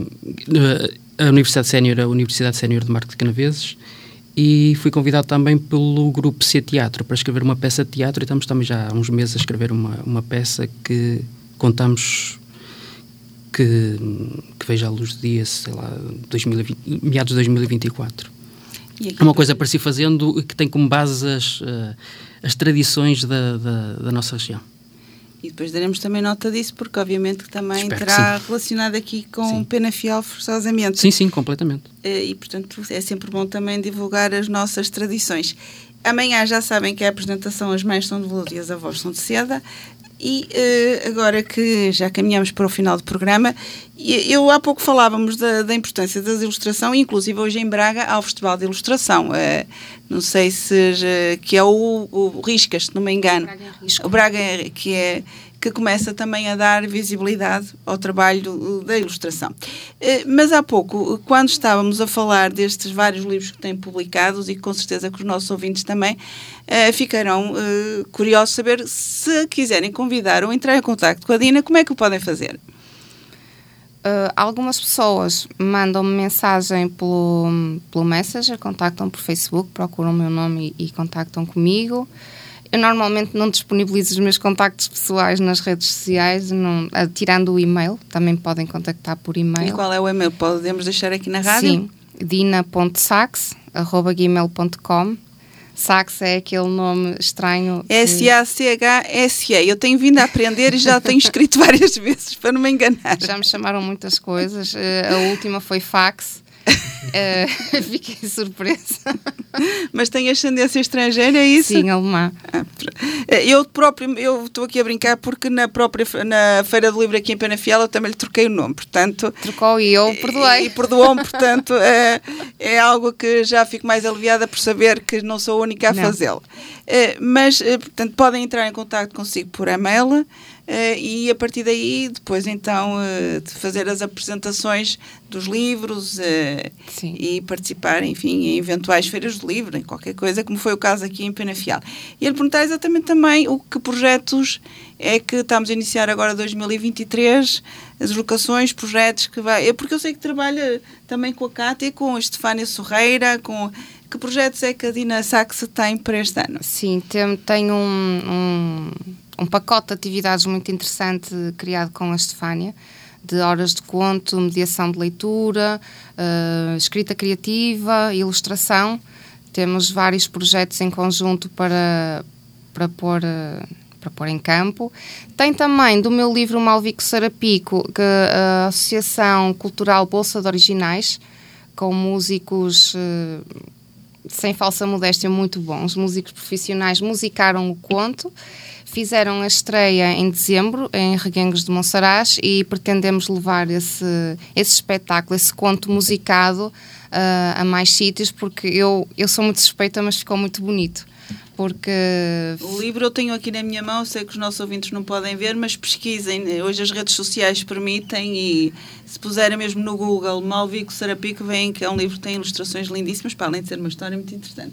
a Universidade Sénior, a Universidade Sénior de Marco de Canaveses, e fui convidado também pelo grupo C Teatro para escrever uma peça de teatro, e estamos também já há uns meses a escrever uma, uma peça que contamos Que, que veja a luz do dia, sei lá, dois mil e vinte, meados de dois mil e vinte e quatro. É uma coisa para si fazendo que tem como base as, as tradições da, da, da nossa região. E depois daremos também nota disso, porque obviamente que também Espero terá que relacionado aqui com sim. Penafiel forçosamente. Sim, sim, completamente. E, portanto, é sempre bom também divulgar as nossas tradições. Amanhã já sabem que é a apresentação As Mães São de Veludo e as Avós São de Seda. E uh, agora que já caminhamos para o final do programa, eu há pouco falávamos da, da importância da ilustração, inclusive hoje em Braga há o Festival de Ilustração, uh, não sei se uh, que é o, o Riscas, se não me engano, o Braga, que é que começa também a dar visibilidade ao trabalho da ilustração. Mas há pouco, quando estávamos a falar destes vários livros que têm publicados, e com certeza que os nossos ouvintes também ficarão curiosos de saber, se quiserem convidar ou entrar em contacto com a Dina, como é que o podem fazer? Uh, algumas pessoas mandam-me mensagem pelo, pelo Messenger, contactam por Facebook, procuram o meu nome e, e contactam comigo. Eu normalmente não disponibilizo os meus contactos pessoais nas redes sociais, não, uh, tirando o e-mail, também podem contactar por e-mail. E qual é o e-mail? Podemos deixar aqui na rádio? Sim, dina ponto sax arroba gmail ponto com. Sax é aquele nome estranho. S A C H S A. Eu tenho vindo a aprender e já tenho escrito várias vezes, para não me enganar. Já me chamaram muitas coisas. A última foi fax, uh, fiquei surpresa. Mas tem ascendência estrangeira, é isso? Sim, alemã. Eu próprio, eu estou aqui a brincar porque na própria na Feira do Livro aqui em Penafiel eu também lhe troquei o nome, portanto... Trocou e eu perdoei. E, e perdoou-me, portanto, é, é algo que já fico mais aliviada por saber que não sou a única a fazê-lo. É, mas, portanto, podem entrar em contato consigo por e-mail. Uh, e a partir daí, depois então, uh, de fazer as apresentações dos livros uh, e participar, enfim, em eventuais feiras do livro, em qualquer coisa, como foi o caso aqui em Penafiel. E ele perguntar exatamente também o que projetos é que estamos a iniciar agora dois mil e vinte e três, as locações, projetos que vai... Porque eu sei que trabalha também com a Cátia, com a Estefânia Sorreira, com... Que projetos é que a Dinasax tem para este ano? Sim, tem, tem um... um... um pacote de atividades muito interessante criado com a Estefânia, de horas de conto, mediação de leitura, uh, escrita criativa, ilustração. Temos vários projetos em conjunto para, para, pôr, uh, para pôr em campo. Tem também do meu livro Malvico Sarapico, que a Associação Cultural Bolsa de Originais, com músicos... Uh, sem falsa modéstia, muito bons. Músicos profissionais musicaram o conto. Fizeram a estreia em dezembro, em Reguengos de Monsaraz, e pretendemos levar esse, esse espetáculo, esse conto musicado uh, a mais sítios, porque eu, eu sou muito suspeita, mas ficou muito bonito. Porque... O livro eu tenho aqui na minha mão, sei que os nossos ouvintes não podem ver, mas pesquisem, hoje as redes sociais permitem, e se puserem mesmo no Google Malvico Sarapico, veem que é um livro que tem ilustrações lindíssimas, para além de ser uma história muito interessante.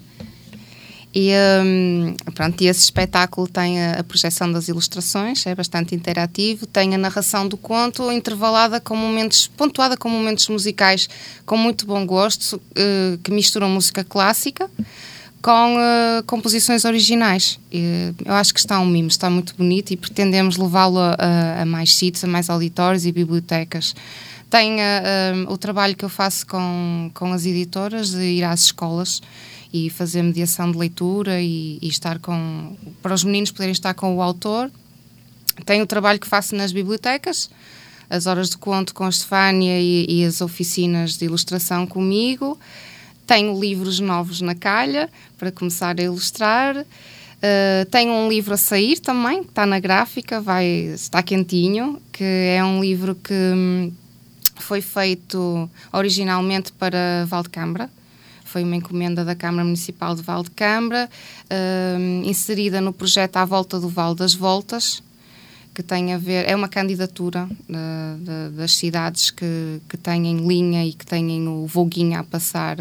E, um, pronto, e esse espetáculo tem a, a projeção das ilustrações, é bastante interativo, tem a narração do conto intervalada com momentos, pontuada com momentos musicais com muito bom gosto, uh, que misturam música clássica com uh, composições originais. E eu acho que está um mimo, está muito bonito, e pretendemos levá-lo a, a, a mais sítios, a mais auditórios e bibliotecas. Tem uh, um, o trabalho que eu faço com, com as editoras, de ir às escolas e fazer mediação de leitura e, e estar com... para os meninos poderem estar com o autor. Tem o trabalho que faço nas bibliotecas, as horas de conto com a Estefânia e, e as oficinas de ilustração comigo. Tenho livros novos na calha para começar a ilustrar. Uh, tenho um livro a sair também, que está na gráfica, vai, está quentinho, que é um livro que hum, foi feito originalmente para Valdecambra. Foi uma encomenda da Câmara Municipal de Valdecambra, uh, inserida no projeto À Volta do Vale das Voltas, que tem a ver, é uma candidatura uh, de, das cidades que, que têm linha e que têm o voguinho a passar.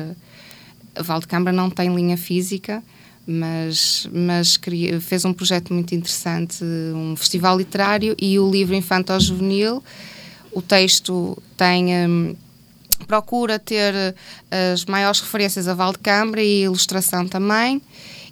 A Valdecambra não tem linha física, mas, mas queria, fez um projeto muito interessante, um festival literário, e o livro infanto-juvenil. O texto tem... Um, procura ter as maiores referências a Valdecambra e a ilustração também,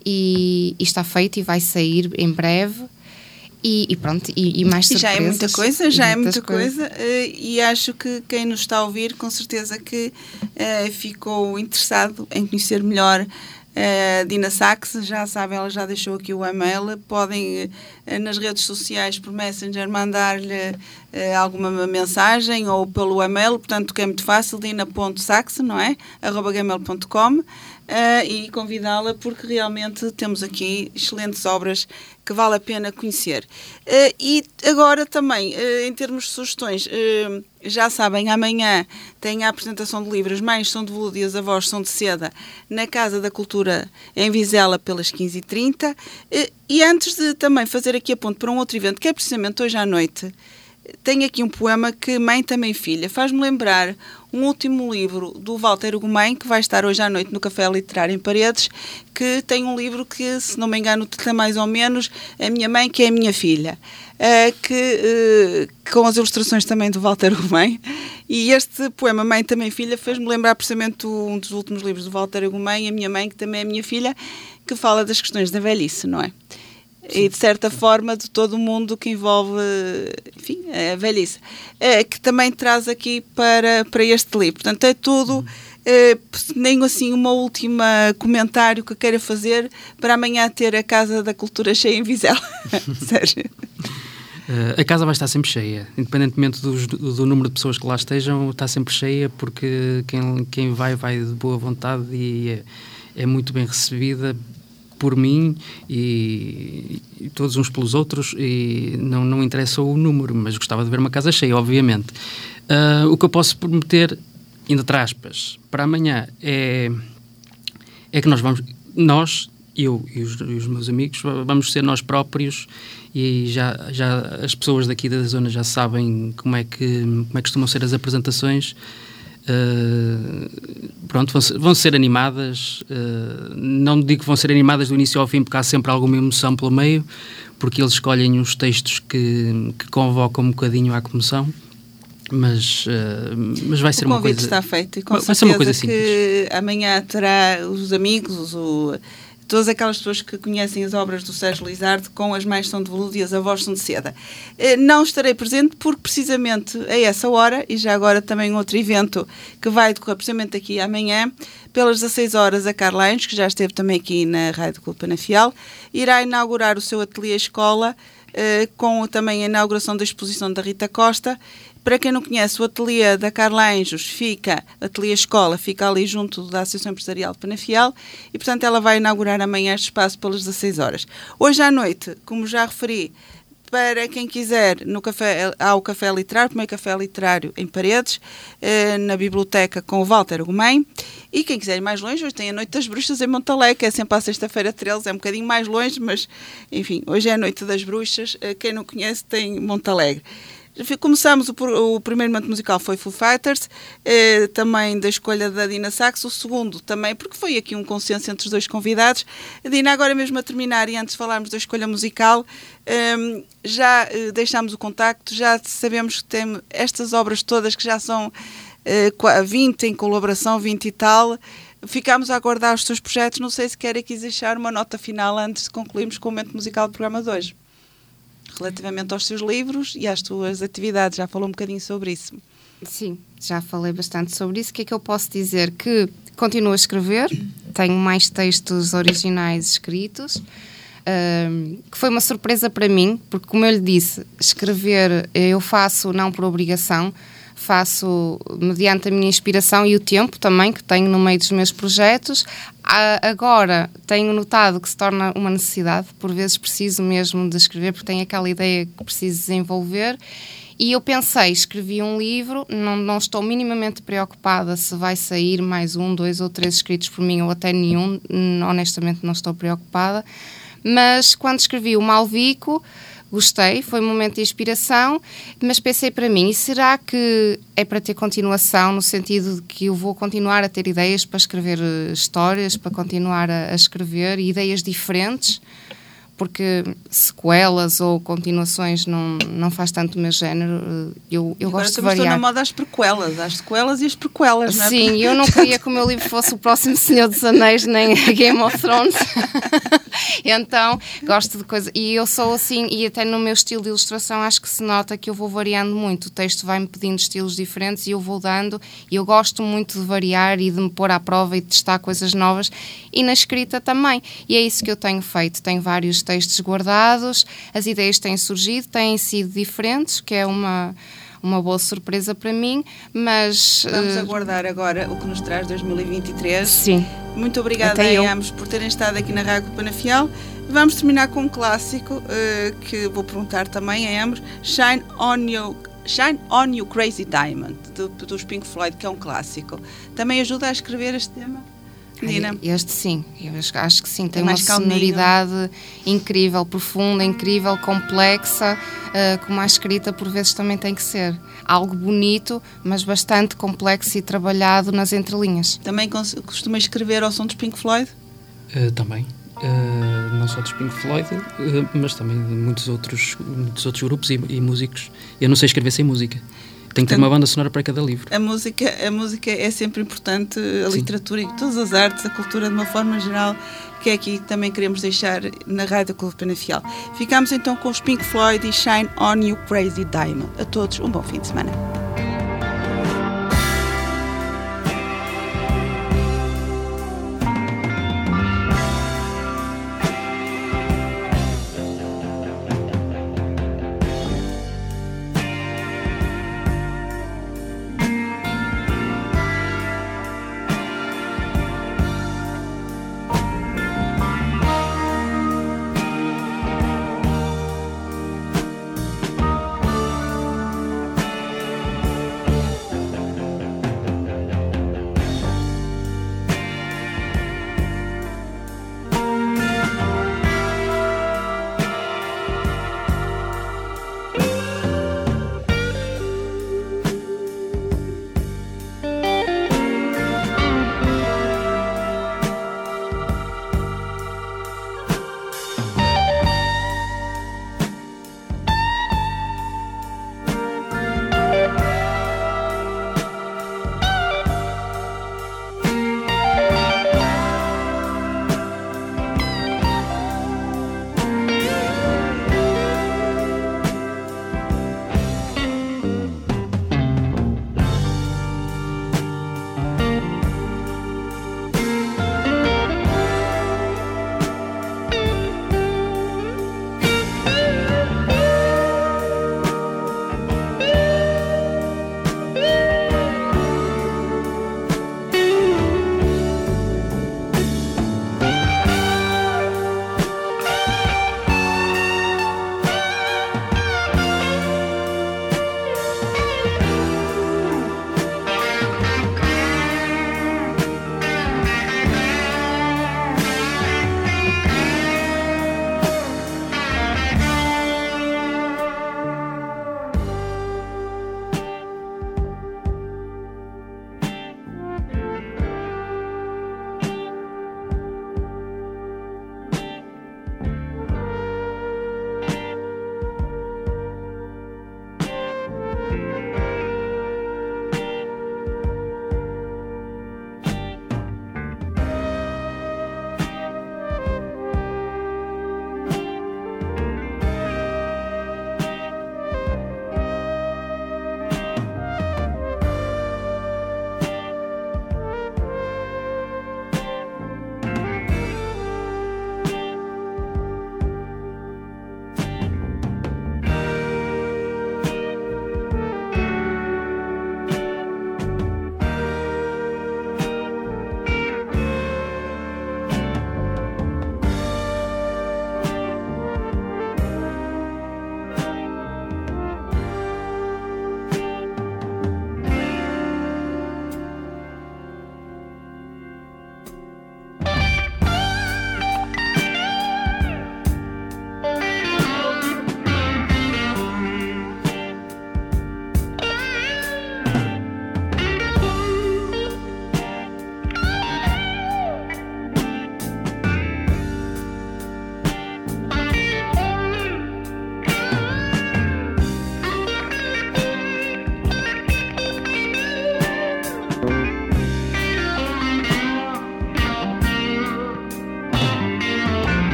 e, e está feito e vai sair em breve. E, e pronto, e, e mais surpresas. Já é muita coisa, já é muita coisa. coisa, e acho que quem nos está a ouvir, com certeza que uh, ficou interessado em conhecer melhor a uh, Dinasax. Já sabem, ela já deixou aqui o e-mail, podem uh, nas redes sociais por Messenger mandar-lhe uh, alguma mensagem, ou pelo e-mail, portanto que é muito fácil, dina ponto sax, não é? arroba gmail ponto com. Uh, e convidá-la, porque realmente temos aqui excelentes obras que vale a pena conhecer. Uh, e agora também, uh, em termos de sugestões, uh, já sabem, amanhã tem a apresentação de livros As Mães São de Veludo e As Avós São de Seda, na Casa da Cultura em Vizela, pelas quinze e trinta. Uh, e antes de também fazer aqui a ponte para um outro evento, que é precisamente hoje à noite, tenho aqui um poema que Mãe Também Filha faz-me lembrar um último livro do Walter Ugumem, que vai estar hoje à noite no Café Literário em Paredes, que tem um livro que, se não me engano, tem mais ou menos A Minha Mãe, que é a Minha Filha, uh, que, uh, com as ilustrações também do Walter Ugumem. E este poema Mãe Também Filha fez-me lembrar precisamente um dos últimos livros do Walter Ugumem, A Minha Mãe, que também é a minha filha, que fala das questões da velhice, não é? Sim. E de certa forma de todo o mundo que envolve, enfim, a velhice, é, que também traz aqui para, para este livro. Portanto, é tudo, é, nem assim uma última comentário que queira fazer para amanhã ter a Casa da Cultura cheia em Vizela. Sérgio. Uh, a casa vai estar sempre cheia, independentemente do, do número de pessoas que lá estejam, está sempre cheia, porque quem, quem vai, vai de boa vontade e é, é muito bem recebida por mim e, e todos uns pelos outros, e não, não interessa o número, mas gostava de ver uma casa cheia, obviamente. Uh, o que eu posso prometer, entre aspas, para amanhã é, é que nós vamos, nós, eu e os, e os meus amigos, vamos ser nós próprios, e já, já as pessoas daqui da zona já sabem como é que, como é que costumam ser as apresentações. Uh, pronto, vão ser, vão ser animadas, uh, não digo que vão ser animadas do início ao fim, porque há sempre alguma emoção pelo meio, porque eles escolhem os textos que, que convocam um bocadinho à comoção, mas, uh, mas vai ser uma coisa... O convite está feito, e com vai ser uma coisa simples. Que amanhã terá os amigos, o... todas aquelas pessoas que conhecem as obras do Sérgio Lizardo, com As Mães São de Veludo e As Avós São de Seda. Não estarei presente porque, precisamente a essa hora, e já agora também outro evento que vai decorrer precisamente aqui amanhã, pelas dezasseis horas, a Carla Anjos, que já esteve também aqui na Rádio Clube Penafiel, irá inaugurar o seu ateliê escola, com também a inauguração da exposição da Rita Costa. Para quem não conhece, o ateliê da Carla Anjos fica, ateliê escola, fica ali junto da Associação Empresarial de Penafiel, e, portanto, ela vai inaugurar amanhã este espaço pelas dezasseis horas. Hoje à noite, como já referi, para quem quiser, no café, há o Café Literário, o primeiro Café Literário em Paredes, na biblioteca com o Walter Gomes, e quem quiser ir mais longe, hoje tem a Noite das Bruxas em Montalegre, que é sempre à sexta-feira treze, é um bocadinho mais longe, mas, enfim, hoje é a Noite das Bruxas, quem não conhece tem Montalegre. Começamos, o, o primeiro momento musical foi Foo Fighters, eh, também da escolha da Dina Sax, o segundo também, porque foi aqui um consenso entre os dois convidados. A Dina, agora mesmo a terminar, e antes de falarmos da escolha musical, eh, já eh, deixámos o contacto, já sabemos que tem estas obras todas, que já são eh, vinte em colaboração, vinte e tal. Ficámos a aguardar os seus projetos, não sei se quer aqui deixar uma nota final antes de concluirmos com o momento musical do programa de hoje. Relativamente aos seus livros e às suas atividades, já falou um bocadinho sobre isso. Sim, já falei bastante sobre isso. O que é que eu posso dizer? Que continuo a escrever, tenho mais textos originais escritos, uh, que foi uma surpresa para mim, porque, como eu lhe disse, escrever eu faço não por obrigação, faço mediante a minha inspiração e o tempo também que tenho no meio dos meus projetos. Agora tenho notado que se torna uma necessidade, por vezes preciso mesmo de escrever, porque tenho aquela ideia que preciso desenvolver, e eu pensei, escrevi um livro, não, não estou minimamente preocupada se vai sair mais um, dois ou três escritos por mim ou até nenhum, honestamente não estou preocupada, mas quando escrevi o Malvico, gostei, foi um momento de inspiração, mas pensei para mim, e será que é para ter continuação, no sentido de que eu vou continuar a ter ideias para escrever histórias, para continuar a, a escrever ideias diferentes, porque sequelas ou continuações não, não faz tanto o meu género, eu, eu gosto de variar. Agora estou na moda as prequelas, as sequelas e as prequelas, não é? Sim, eu não queria que o meu livro fosse o próximo Senhor dos Anéis, nem Game of Thrones. Então, gosto de coisas. E eu sou assim, e até no meu estilo de ilustração acho que se nota que eu vou variando muito. O texto vai-me pedindo estilos diferentes e eu vou dando. E eu gosto muito de variar e de me pôr à prova e de testar coisas novas. E na escrita também. E é isso que eu tenho feito. Tenho vários textos guardados, as ideias têm surgido, têm sido diferentes, que é uma... uma boa surpresa para mim, mas... Vamos uh... aguardar agora o que nos traz dois mil e vinte e três. Sim. Muito obrigada a ambos por terem estado aqui na Rádio Penafiel. Vamos terminar com um clássico uh, que vou perguntar também a ambos. Shine on You, Shine on You Crazy Diamond, do, dos Pink Floyd, que é um clássico. Também ajuda a escrever este tema? Dina? Este sim, eu acho que sim, tem é uma sonoridade incrível, profunda, incrível, complexa, uh, como a escrita por vezes também tem que ser. Algo bonito, mas bastante complexo e trabalhado nas entrelinhas. Também costuma escrever ao som dos Pink Floyd? Uh, também. Uh, não só dos Pink Floyd, uh, mas também de muitos outros, muitos outros grupos e, e músicos. Eu não sei escrever sem música. Tem que ter uma banda sonora para cada livro. A música, a música é sempre importante, a Sim. literatura e todas as artes, a cultura de uma forma geral, que é aqui que também queremos deixar na Rádio Clube Penafiel. Ficamos então com os Pink Floyd e Shine On You Crazy Diamond. A todos um bom fim de semana.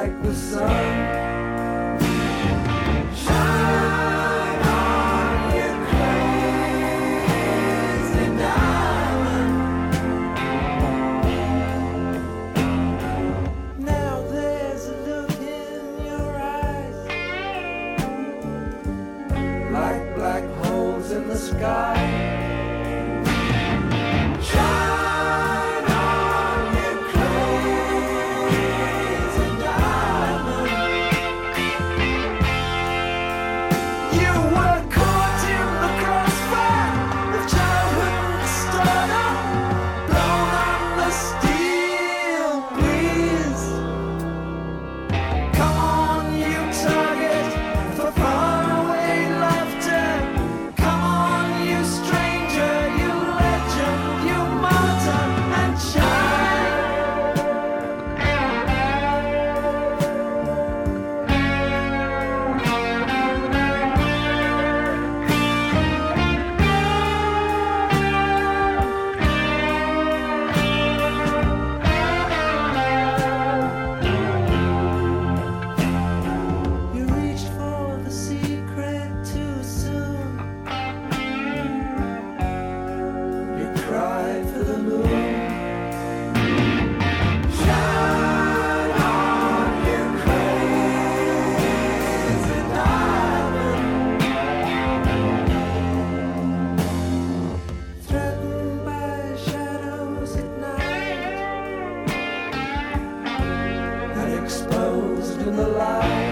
like the sun. Shine on, you crazy diamond. Now there's a look in your eyes, like black holes in the sky. Exposed in the light.